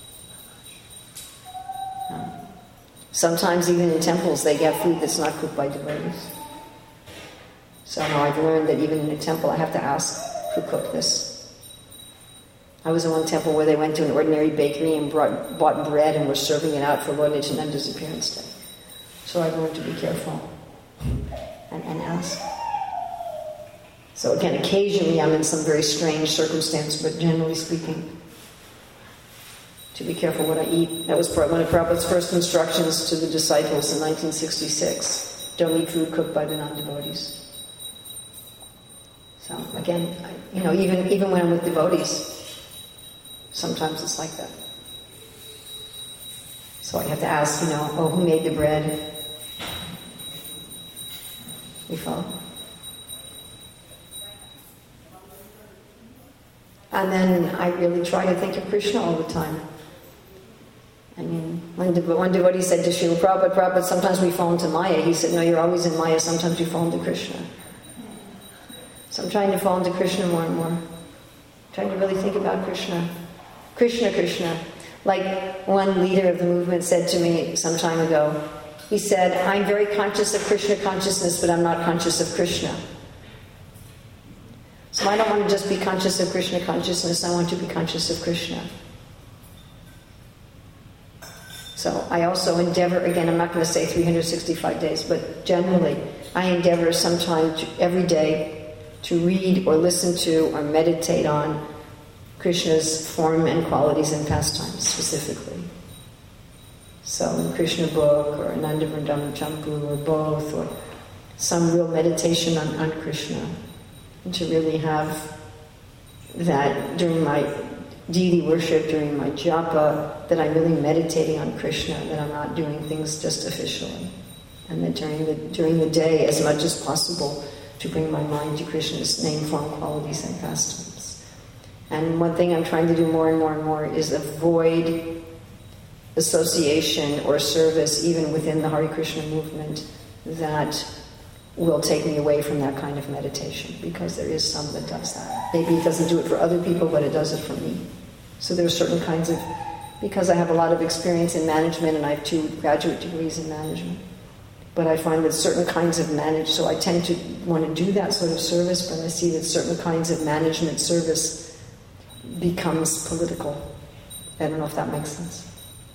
Um, sometimes even in temples they get food that's not cooked by devotees. So now I've learned that even in a temple I have to ask who cooked this. I was in one temple where they went to an ordinary bakery and brought, bought bread and were serving it out for Lord Nityananda's appearance day. So I've learned to be careful and, and ask. So again, occasionally I'm in some very strange circumstance, but generally speaking, to be careful what I eat. That was one of Prabhupada's first instructions to the disciples in nineteen sixty-six. Don't eat food cooked by the non-devotees. So again, I, you know, even, even when I'm with devotees, sometimes it's like that. So I have to ask, you know, oh, who made the bread? We follow? And then I really try to think of Krishna all the time. I mean, One, dev- one devotee said to Srila Prabhupada, Prabhupada, sometimes we fall into Maya. He said, no, you're always in Maya, sometimes you fall into Krishna. So I'm trying to fall into Krishna more and more. I'm trying to really think about Krishna. Krishna, Krishna. Like one leader of the movement said to me some time ago, he said, I'm very conscious of Krishna consciousness, but I'm not conscious of Krishna. So I don't want to just be conscious of Krishna consciousness, I want to be conscious of Krishna. So I also endeavor, again, I'm not going to say three hundred sixty-five days, but generally, I endeavor sometime to, every day to read or listen to or meditate on Krishna's form and qualities and pastimes specifically. So in Krishna book or Nanda Vrindavana Champu or both, or some real meditation on, on Krishna. And to really have that during my deity worship, during my japa, that I'm really meditating on Krishna, that I'm not doing things just officially. And that during the, during the day, as much as possible, to bring my mind to Krishna's name, form, qualities, and pastimes. And one thing I'm trying to do more and more and more is avoid association or service, even within the Hare Krishna movement, that will take me away from that kind of meditation, because there is some that does that. Maybe it doesn't do it for other people, but it does it for me. So there are certain kinds of, because I have a lot of experience in management and I have two graduate degrees in management, but I find that certain kinds of manage, so I tend to want to do that sort of service, but I see that certain kinds of management service becomes political. I don't know if that makes sense.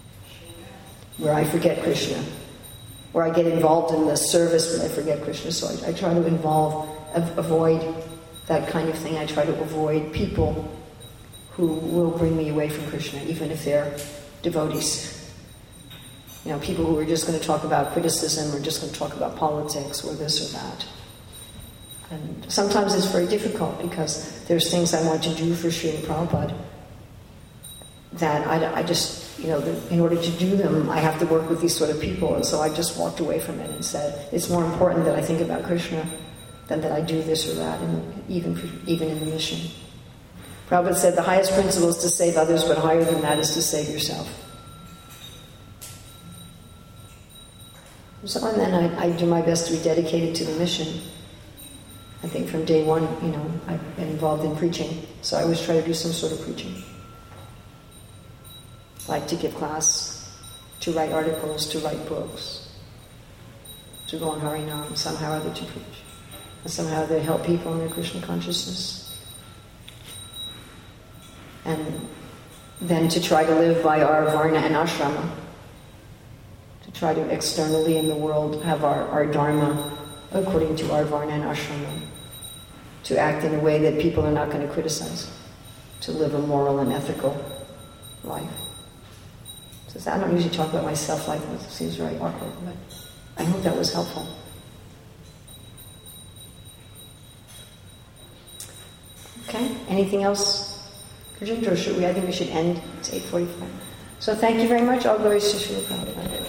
Where I forget Krishna. Where I get involved in the service, but I forget Krishna. So I, I try to involve, av- avoid that kind of thing. I try to avoid people who will bring me away from Krishna, even if they're devotees. You know, people who are just going to talk about criticism, or just going to talk about politics, or this or that. And sometimes it's very difficult, because there's things I want to do for Srila Prabhupada that I, I just, you know, the, in order to do them, I have to work with these sort of people. And so I just walked away from it and said, it's more important that I think about Krishna than that I do this or that, and even, even in the mission. Prabhupada said the highest principle is to save others, but higher than that is to save yourself. So, and then I, I do my best to be dedicated to the mission. I think from day one, you know, I've been involved in preaching, so I always try to do some sort of preaching. Like to give class, to write articles, to write books, to go on Harinam, somehow or other to preach. And somehow they help people in their Krishna consciousness. And then to try to live by our Varna and Ashrama. To try to externally in the world have our, our Dharma according to our Varna and Ashrama. To act in a way that people are not going to criticize. To live a moral and ethical life. So I don't usually talk about myself like this. It seems very awkward, but I hope that was helpful. Okay, anything else? Or should we? I think we should end. It's eight forty-five. So thank you very much. All glories to Srila Prabhupada.